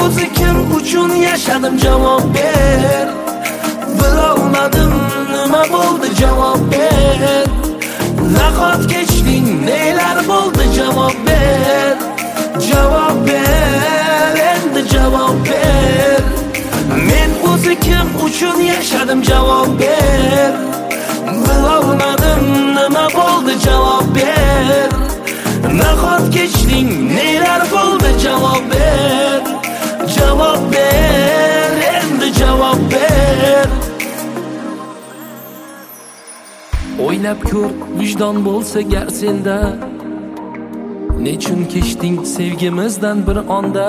o'zi kim uchun yashadim javob ber. Bilolmadim nima bo'ldi javob ber. Nahot kechding nelar bo'ldi javob ber. Javob ber, endi javob ber. Men o'zi kim uchun yashadim javob ber. Bilolmadim nima bo'ldi javob ber. Nahot kechding nelar bo'ldi javob ber. Javob ber, endi javob ber. O'ylab ko'r, vijdon bo'lsa gar senda. Nechun kechding sevgimizdan bir onda.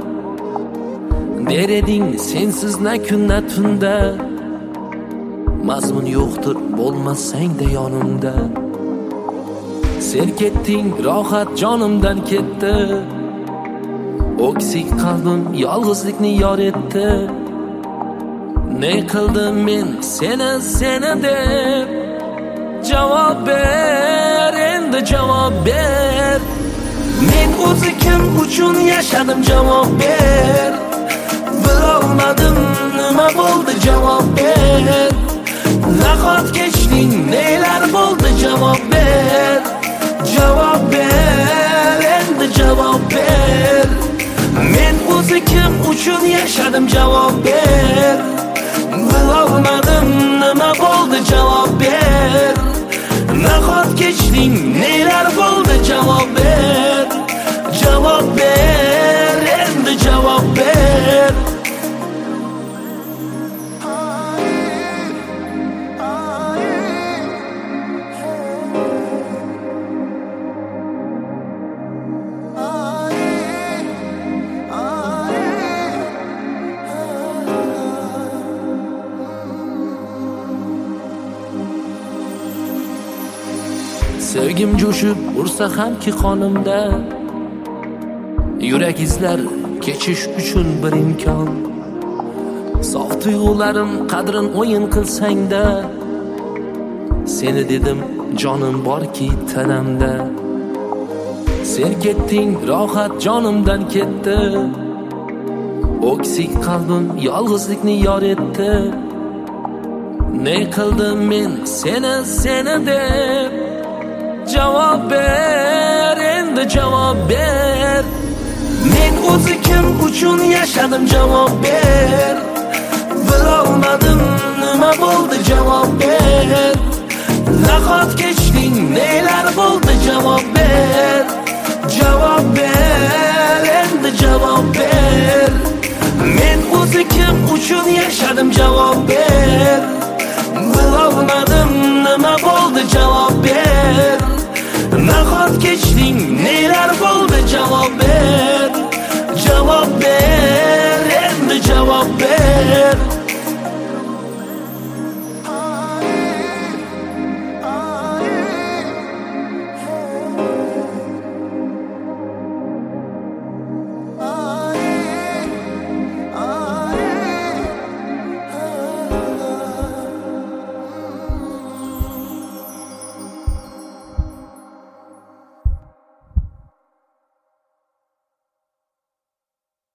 Der eding sensiz na kun na tunda. Mazmun yo'qdir bo'lmasang-da yonimda. Sen ketding, rohat jonimdan ketdi. O'ksik qalbim yolg'izlikni yor etdi. Ne qildim men seni deb. Javob ber, endi javob ber. Men o'zi kim uchun yashadim javob ber. Bilolmadim nima bo'ldi javob ber. Nahot kechding nelar bo'ldi javob ber. Javob ber, endi javob ber. Men o'zi kim uchun yashadim javob ber. Bilolmadim nima bo'ldi javob ber. Nahot kechding nelar bo'ldi javob ber. Javob ber, endi javob ber. Sevgim jo'shib ursa hamki qonimda. Yurak izlar kechish uchun bir imkon. Sof tuyg'ularim qadrin o'yin qilsang-da. Seni dedim jonim borki tanamda. Sen ketding, rohat jonimdan ketdi. O'ksik qalbim yolg'izlikni yor etdi. Ne qildim men seni deb. Javob ber, endi javob ber. Men o'zi kim uchun yashadim javob ber. Bilolmadim nima bo'ldi javob ber. Nahot kechding nelar bo'ldi javob ber. Javob ber, endi javob ber. Men o'zi kim uchun yashadim javob ber. Bilolmadim nima bo'ldi javob ber. Nahot kechding nelar bo'ldi javob ber.